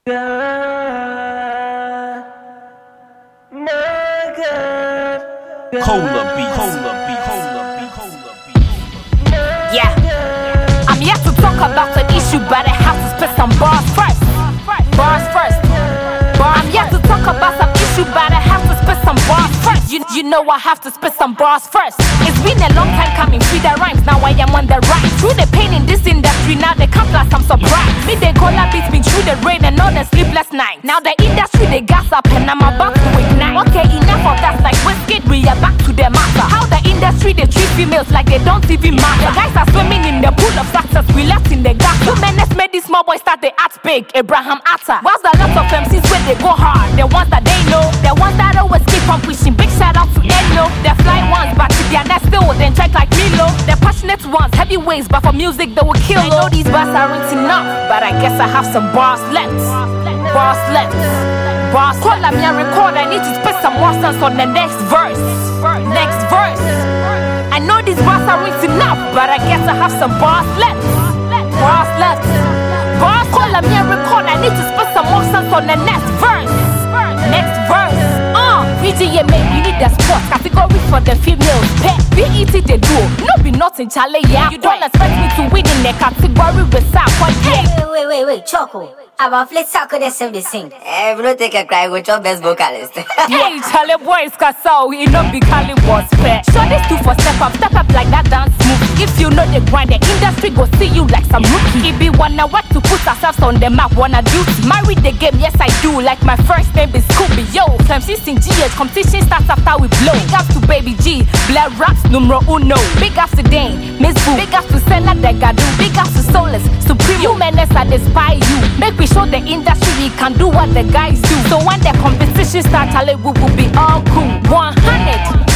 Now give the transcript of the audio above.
God, my God, Cola beat. Yeah, I'm yet to talk about the issue, but I have to spit some bars first. I'm yet to talk about some issue, but I have to spit some bars first. You know I have to spit some bars first. It's been a long time coming, free the rhymes, now I am on the rise. Through the pain in this industry, now they come plus I'm surprised. Me they cola beats me through the rain and all the sleepless nights. Now the industry they gas up and I'm about to ignite. Okay, enough of that, like Whiskey, we are back to the matter. How the industry they treat females like they don't even matter. The guys are swimming in the pool of success, we left in the gap. 2 minutes made this small boy start the act big, Abraham Atta. Whilst the lots of MCs where they go hard, the ones that they know, the ones that always keep on pushing. Big shout out to Eno, the fly ones, but if they are not still, then check like Milo. The passionate ones, heavyweights, but for music they will kill. I know these bars aren't enough, but I guess I have some bars left. Bars call me a record, I need to spit some more sense on the next verse. I know these bars aren't enough, but I guess I have some bars left. Bars call me a record, I need to spit some more sense on the next verse. VGA mate, we need the sports category for the females. Pet, BET they do, no be nothing, Charlie, yeah. You don't expect me to win in the category with South. Wait, Choco. About flip taco, they say they sing. We don't take a cry with your best vocalist. Hey, Charlie boys, Casao, it not be Cali was pet. Show this two for step up like that dance move. If you know the grind, the industry go see you like some rookie. It be wanna work to put ourselves on the map, wanna duty. Marry the game, yes I do, like my first name is Scooby. Yo, FMC in GH, competition starts after we blow. Big ups to Baby G, Blair Raps, numero uno. Big ups to Dane, Miss Boo. Big ups to Senna Degadu. Big ups to Solus, Supreme. You menace, I despise you. Make me show the industry we can do what the guys do. So when the competition starts, we will be all cool. 100.